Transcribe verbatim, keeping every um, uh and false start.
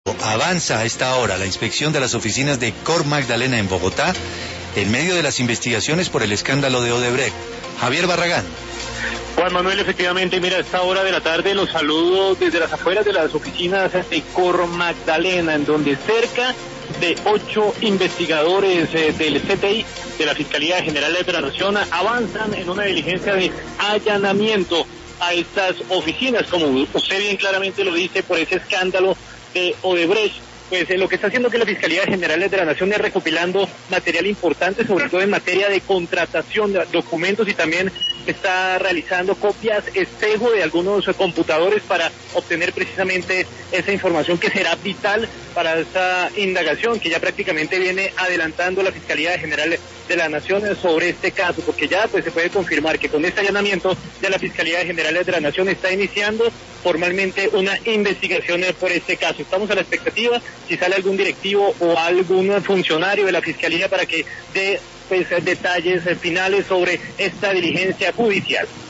Avanza a esta hora la inspección de las oficinas de Cor Magdalena en Bogotá en medio de las investigaciones por el escándalo de Odebrecht. Javier Barragán. Juan Manuel, efectivamente, mira, a esta hora de la tarde los saludo desde las afueras de las oficinas de Cor Magdalena, en donde cerca de ocho investigadores eh, del C T I, de la Fiscalía General de la Nación, avanzan en una diligencia de allanamiento a estas oficinas, como usted bien claramente lo dice, por ese escándalo de Odebrecht. Pues eh, lo que está haciendo que la Fiscalía General de la Nación es recopilando material importante, sobre todo en materia de contratación de documentos, y también está realizando copias espejo de algunos eh, computadores para obtener precisamente esa información que será vital para esta indagación que ya prácticamente viene adelantando la Fiscalía General de la Nación sobre este caso, porque ya pues se puede confirmar que con este allanamiento ya la Fiscalía General de la Nación está iniciando formalmente una investigación por este caso. Estamos a la expectativa si sale algún directivo o algún funcionario de la Fiscalía para que dé pues detalles finales sobre esta diligencia judicial.